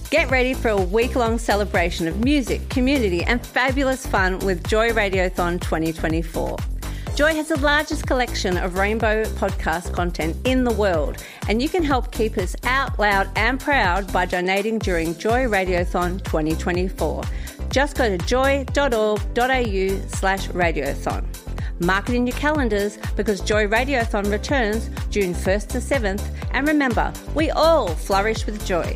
Get ready for a week-long celebration of music, community and fabulous fun with Joy Radiothon 2024. Joy has the largest collection of rainbow podcast content in the world, and you can help keep us out loud and proud by donating during Joy Radiothon 2024. Just go to joy.org.au/radiothon. Mark it in your calendars because Joy Radiothon returns June 1st to 7th, and remember, we all flourish with joy.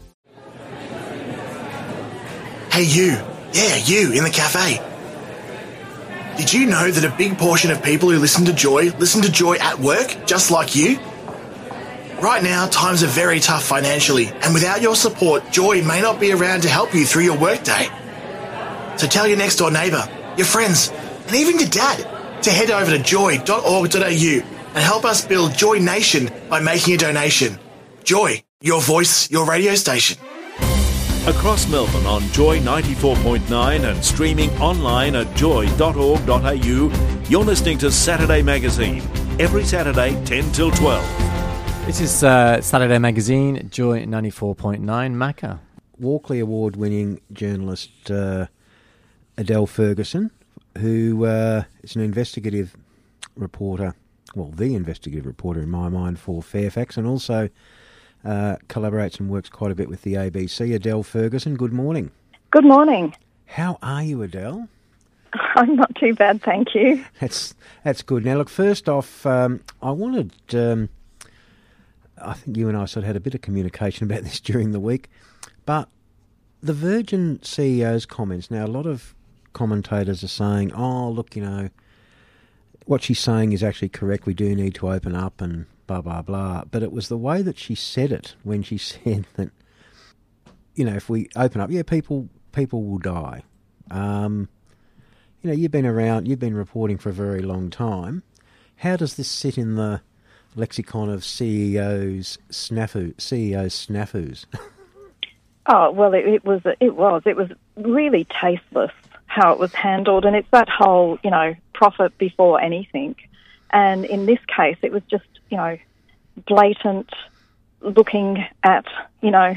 Hey you, yeah you in the cafe. Did you know that a big portion of people who listen to Joy at work, just like you? Right now, times are very tough financially, and without your support, Joy may not be around to help you through your workday. So tell your next door neighbour, your friends, and even your dad to head over to joy.org.au and help us build Joy Nation by making a donation. Joy, your voice, your radio station. Across Melbourne on Joy 94.9 and streaming online at joy.org.au, you're listening to Saturday Magazine, every Saturday 10 till 12. This is Saturday Magazine, Joy 94.9, Macca. Walkley Award-winning journalist Adele Ferguson, who is an investigative reporter, well, the investigative reporter in my mind for Fairfax, and also collaborates and works quite a bit with the ABC. Adele Ferguson, good morning. Good morning. How are you, Adele? I'm not too bad, thank you. That's good. Now, look, first off, I wanted, I think you and I sort of had a bit of communication about this during the week, but the Virgin CEO's comments, now a lot of commentators are saying, oh, look, you know, what she's saying is actually correct, we do need to open up and blah, blah, blah. But it was the way that she said it when she said that, you know, if we open up, yeah, people will die. You know, you've been around, you've been reporting for a very long time. How does this sit in the lexicon of CEOs snafus? Oh, well, it was really tasteless how it was handled, and it's that whole, you know, profit before anything. And in this case, it was just, you know, blatant looking at, you know,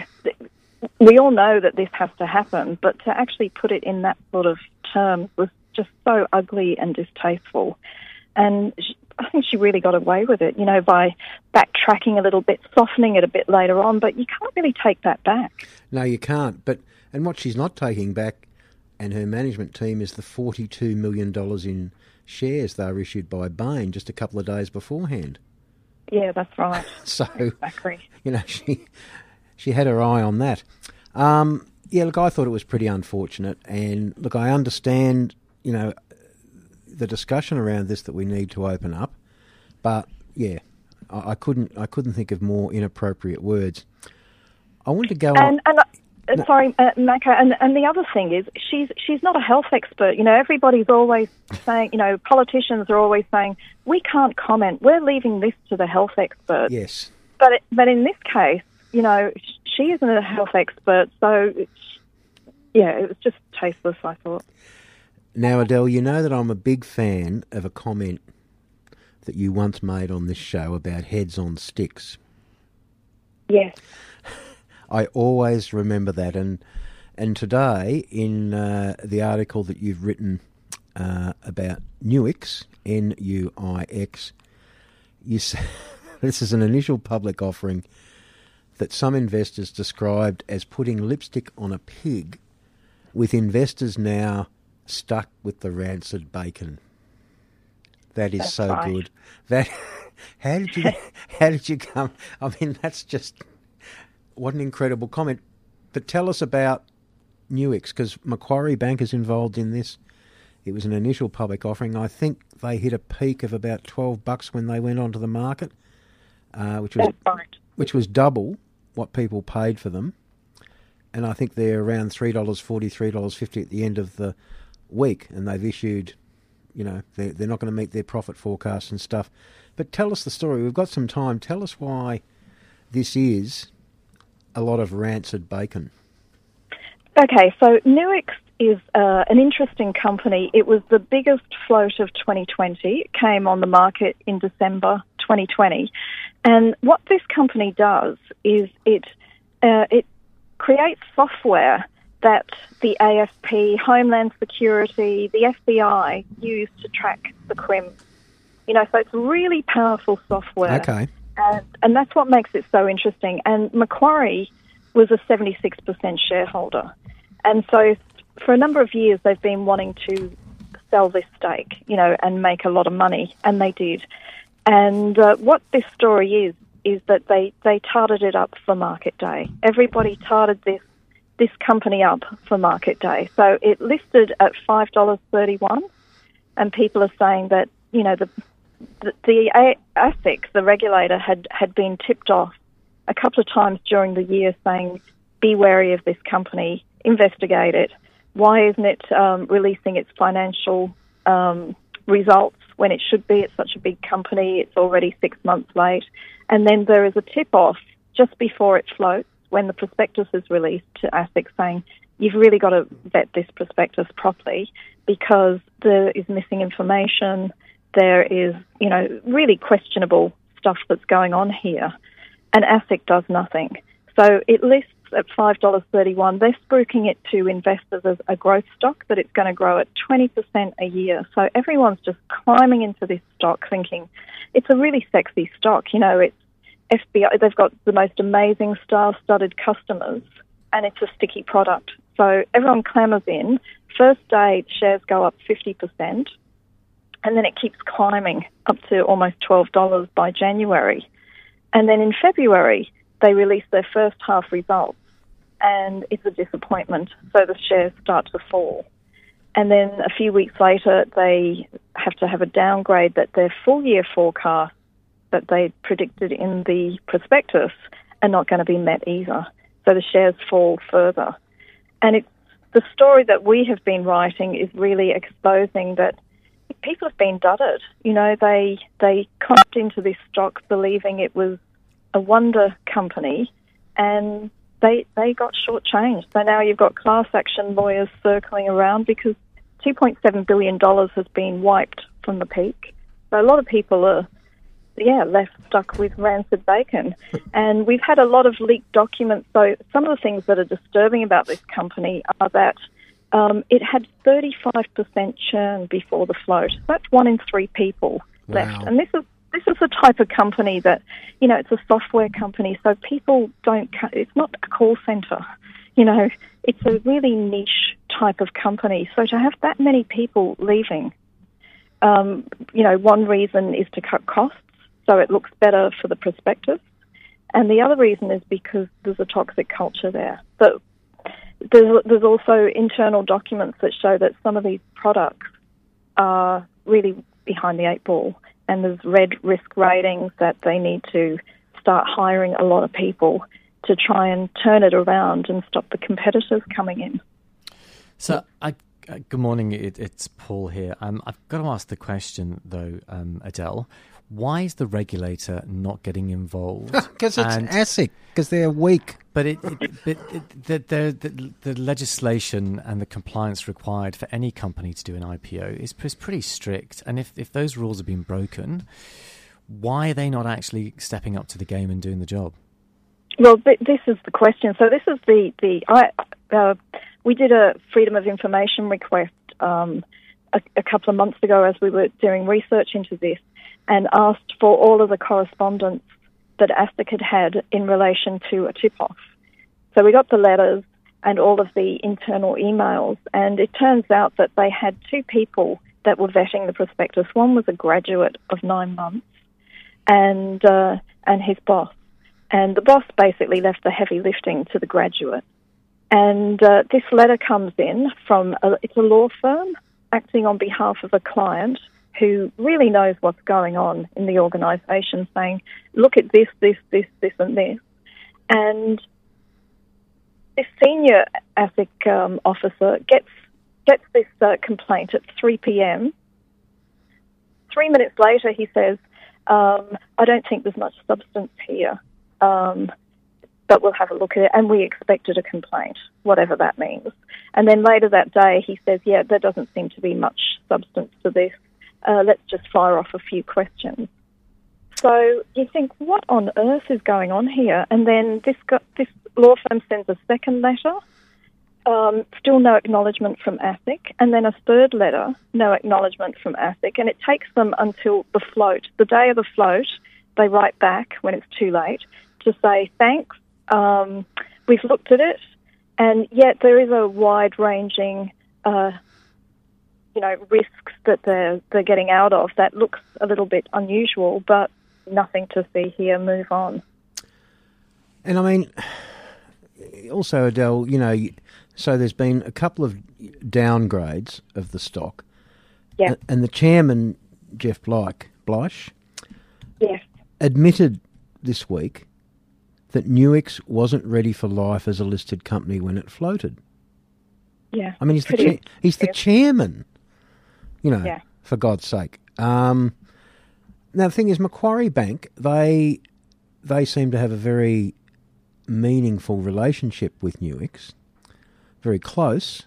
we all know that this has to happen, but to actually put it in that sort of terms was just so ugly and distasteful. And I think she really got away with it, you know, by backtracking a little bit, softening it a bit later on, but you can't really take that back. No, you can't. And what she's not taking back, and her management team, is the $42 million in shares they were issued by Bain just a couple of days beforehand. Yeah, that's right. So, exactly. You know, she had her eye on that. Yeah, look, I thought it was pretty unfortunate, and look, I understand, you know, the discussion around this that we need to open up, but yeah, I couldn't think of more inappropriate words. I want to go on. Sorry, Macca, and the other thing is she's not a health expert. You know, everybody's always saying, you know, politicians are always saying, we can't comment, we're leaving this to the health experts. Yes. But in this case, you know, she isn't a health expert, so, yeah, it was just tasteless, I thought. Now, Adele, you know that I'm a big fan of a comment that you once made on this show about heads on sticks. Yes. I always remember that, and today in the article that you've written about Nuix, Nuix, you say this is an initial public offering that some investors described as putting lipstick on a pig, with investors now stuck with the rancid bacon. That is That's so right. Good. That how did you come? I mean, that's just. What an incredible comment. But tell us about Nuix, because Macquarie Bank is involved in this. It was an initial public offering. I think they hit a peak of about $12 when they went onto the market, which was double what people paid for them. And I think they're around $3.40, $3.50 at the end of the week, and they've issued, you know, they're not going to meet their profit forecasts and stuff. But tell us the story. We've got some time. Tell us why this is a lot of rancid bacon. Okay, so Nuix is an interesting company. It was the biggest float of 2020. It came on the market in December 2020. And what this company does is it creates software that the AFP, Homeland Security, the FBI use to track the crims. You know, so it's really powerful software. Okay. And that's what makes it so interesting. And Macquarie was a 76% shareholder. And so for a number of years, they've been wanting to sell this stake, you know, and make a lot of money, and they did. And what this story is that they tarted it up for market day. Everybody tarted this company up for market day. So it listed at $5.31, and people are saying that, you know, the ASIC, the regulator, had been tipped off a couple of times during the year saying, be wary of this company, investigate it. Why isn't it releasing its financial results when it should be? It's such a big company. It's already 6 months late. And then there is a tip-off just before it floats when the prospectus is released to ASIC saying, you've really got to vet this prospectus properly because there is missing information. There is, you know, really questionable stuff that's going on here. And ASIC does nothing. So it lists at $5.31. They're spruiking it to investors as a growth stock, that it's going to grow at 20% a year. So everyone's just climbing into this stock thinking it's a really sexy stock. You know, it's FBI. They've got the most amazing star-studded customers, and it's a sticky product. So everyone clamours in. First day, shares go up 50%, and then it keeps climbing up to almost $12 by January. And then in February, they release their first half results, and it's a disappointment. So the shares start to fall. And then a few weeks later, they have to have a downgrade that their full-year forecast that they predicted in the prospectus are not going to be met either. So the shares fall further. And it's the story that we have been writing is really exposing that people have been dudded. You know, they climbed into this stock believing it was a wonder company, and they got shortchanged. So now you've got class action lawyers circling around because $2.7 billion has been wiped from the peak. So a lot of people are, left stuck with rancid bacon. And we've had a lot of leaked documents. So some of the things that are disturbing about this company are that it had 35% churn before the float. That's 1 in 3 people left. And this is the type of company that, you know, it's a software company, so people it's not a call center. You know, it's a really niche type of company. So to have that many people leaving, you know, one reason is to cut costs, so it looks better for the prospectus. And the other reason is because there's a toxic culture there. But there's also internal documents that show that some of these products are really behind the 8 ball. And there's red risk ratings that they need to start hiring a lot of people to try and turn it around and stop the competitors coming in. So, good morning, it's Paul here. I've got to ask the question, though, Adele. Why is the regulator not getting involved? Because it's ASIC, because they're weak. But the legislation and the compliance required for any company to do an IPO is pretty strict. And if those rules have been broken, why are they not actually stepping up to the game and doing the job? Well, this is the question. So this is we did a Freedom of Information request a couple of months ago as we were doing research into this, and asked for all of the correspondence that ASIC had in relation to a tip-off. So we got the letters and all of the internal emails, and it turns out that they had 2 people that were vetting the prospectus. One was a graduate of 9 months, and his boss. And the boss basically left the heavy lifting to the graduate. And this letter comes in from it's a law firm acting on behalf of a client who really knows what's going on in the organisation, saying, look at this, and this. And this senior ASIC officer gets this complaint at 3 p.m. 3 minutes later, he says, I don't think there's much substance here, but we'll have a look at it, and we expected a complaint, whatever that means. And then later that day, he says, yeah, there doesn't seem to be much substance to this. Let's just fire off a few questions. So you think, what on earth is going on here? And then this law firm sends a second letter, still no acknowledgement from ASIC, and then a third letter, no acknowledgement from ASIC, and it takes them until the float. The day of the float, they write back when it's too late to say, thanks, we've looked at it, and yet there is a wide-ranging risks that they're getting out of that looks a little bit unusual, but nothing to see here. Move on. And I mean, also, Adele, so there's been a couple of downgrades of the stock. Yeah. And the chairman, Jeff Bleich, yes, admitted this week that Nuix wasn't ready for life as a listed company when it floated. Yeah. I mean, he's the chairman. For God's sake. Now, the thing is, Macquarie Bank, they seem to have a very meaningful relationship with Nuix, very close.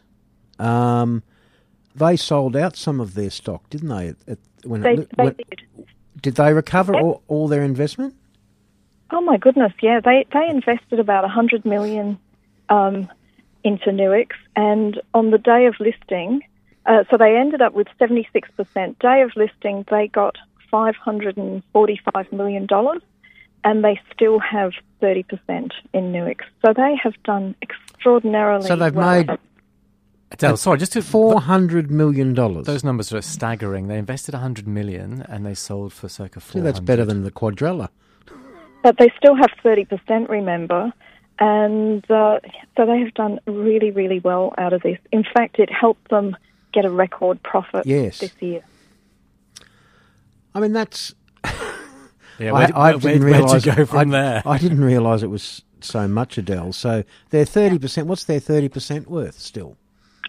They sold out some of their stock, didn't they? They did. Did they recover all their investment? Oh, my goodness, yeah. They invested about $100 million into Nuix, and on the day of listing... so they ended up with 76%. Day of listing, they got $545 million, and they still have 30% in Nuix. So they have done extraordinarily well. So they've made... Adele, sorry, just to... $400 million. Those numbers are staggering. They invested $100 million, and they sold for circa $400 million. That's better than the Quadrella. But they still have 30%, remember, and so they have done really, really well out of this. In fact, it helped them get a record profit this year. I mean, that's... Yeah, where'd you go from there? I didn't realise it was so much, Adele. So they're 30%. What's their 30% worth still?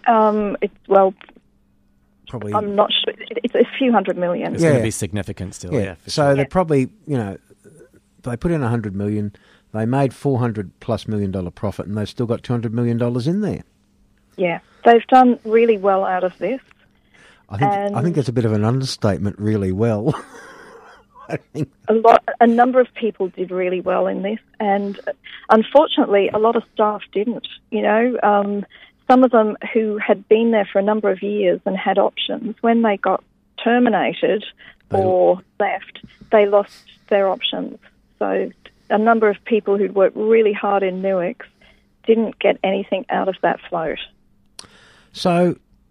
Probably. I'm not sure. It's a few $100 million. It's going to be significant still. Yeah. So they're probably, they put in $100 million. They made $400+ million profit, and they've still got $200 million in there. Yeah, they've done really well out of this. I think that's a bit of an understatement. Really well. I think a number of people did really well in this, and unfortunately, a lot of staff didn't. Some of them who had been there for a number of years and had options, when they got terminated or left, they lost their options. So a number of people who'd worked really hard in Nuix didn't get anything out of that float. So,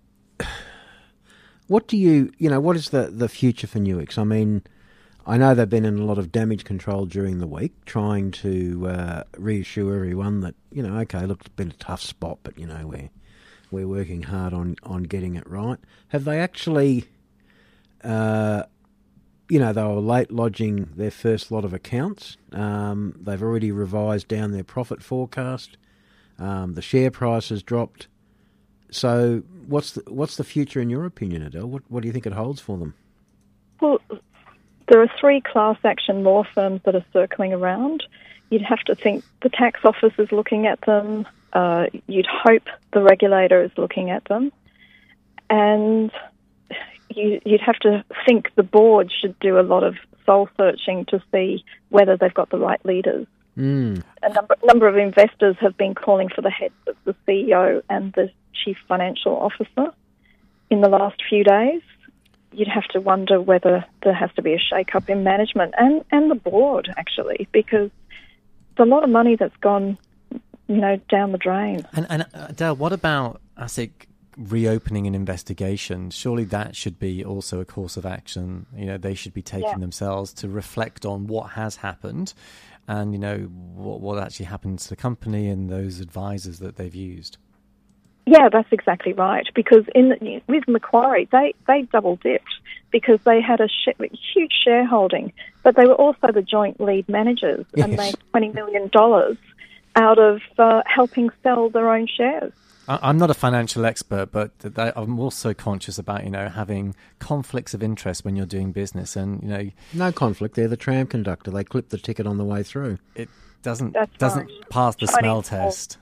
what do what is the future for Nuix? I mean, I know they've been in a lot of damage control during the week, trying to reassure everyone that, okay, look, it's been a tough spot, but, we're working hard on getting it right. Have they actually, they were late lodging their first lot of accounts. They've already revised down their profit forecast. The share price has dropped. So what's the future in your opinion, Adele? What do you think it holds for them? Well, there are 3 class action law firms that are circling around. You'd have to think the tax office is looking at them. You'd hope the regulator is looking at them. And you'd have to think the board should do a lot of soul searching to see whether they've got the right leaders. Mm. A number of investors have been calling for the heads of the CEO and the chief financial officer in the last few days. You'd have to wonder whether there has to be a shake-up in management and the board, actually, because it's a lot of money that's gone, down the drain. And Adele, what about ASIC reopening an investigation? Surely that should be also a course of action. They should be taking themselves to reflect on what has happened and, what actually happened to the company and those advisors that they've used. Yeah, that's exactly right. Because with Macquarie, they double dipped because they had a huge shareholding, but they were also the joint lead managers and made $20 million out of helping sell their own shares. I'm not a financial expert, but I'm also conscious about having conflicts of interest when you're doing business, and no conflict. They're the tram conductor. They clip the ticket on the way through. It doesn't pass the smell test.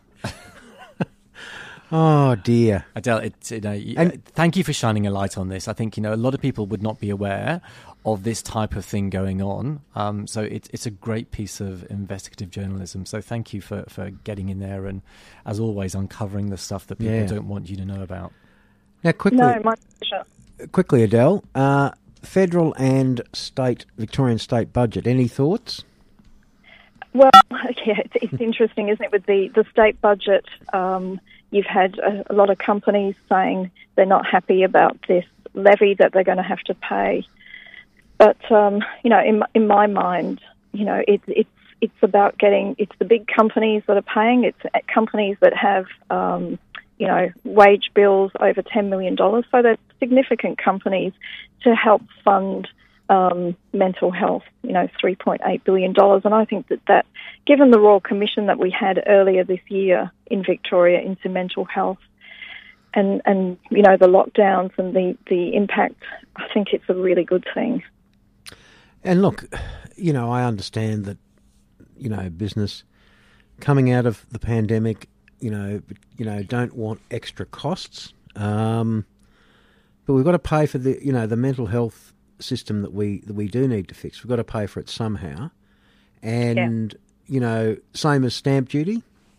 Oh dear, Adele, thank you for shining a light on this. I think a lot of people would not be aware of this type of thing going on. So it's a great piece of investigative journalism. So thank you for getting in there and, as always, uncovering the stuff that people don't want you to know about. Now, quickly, No, my pleasure. Quickly, Adele, federal and Victorian state budget, any thoughts? Well, yeah, it's interesting, isn't it, with the state budget. You've had a lot of companies saying they're not happy about this levy that they're going to have to pay. But, in my mind, it's about it's the big companies that are paying. It's companies that have, wage bills over $10 million. So they're significant companies to help fund mental health, $3.8 billion. And I think that given the Royal Commission that we had earlier this year in Victoria into mental health and the lockdowns and the impact, I think it's a really good thing. And look, I understand that, business coming out of the pandemic, don't want extra costs. But we've got to pay for the mental health system that we do need to fix. We've got to pay for it somehow. And, same as stamp duty.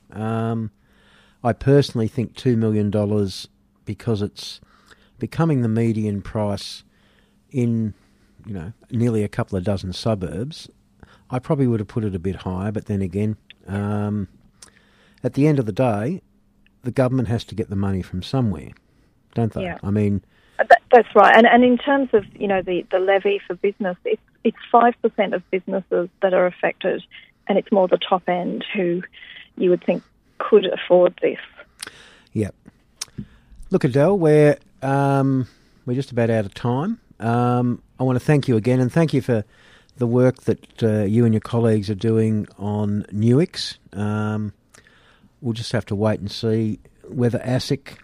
I personally think $2 million, because it's becoming the median price in, nearly a couple of dozen suburbs. I probably would have put it a bit higher, but then again, at the end of the day, the government has to get the money from somewhere, don't they? Yeah. I mean... That's right. And in terms of, the levy for business, it's 5% of businesses that are affected, and it's more the top end who you would think could afford this. Yeah. Look, Adele, we're just about out of time. I want to thank you again, and thank you for the work that you and your colleagues are doing on NUIX. We'll just have to wait and see whether ASIC...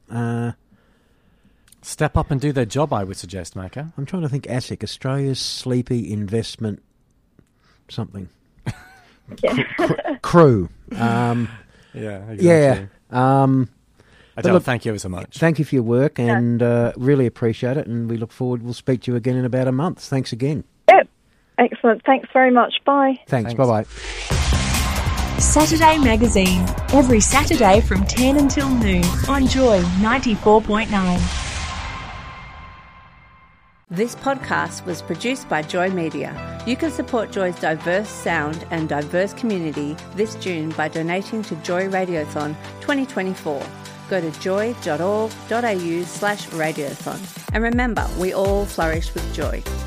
Step up and do their job, I would suggest, Macca. I'm trying to think. ASIC, Australia's Sleepy Investment something. Crew. Yeah, exactly. Yeah. Adele, thank you ever so much. Thank you for your work, and really appreciate it, and we look forward. We'll speak to you again in about a month. Thanks again. Yep. Excellent. Thanks very much. Bye. Thanks. Bye-bye. Saturday Magazine, every Saturday from 10 until noon on Joy 94.9. This podcast was produced by Joy Media. You can support Joy's diverse sound and diverse community this June by donating to Joy Radiothon 2024. Go to joy.org.au/radiothon. And remember, we all flourish with joy.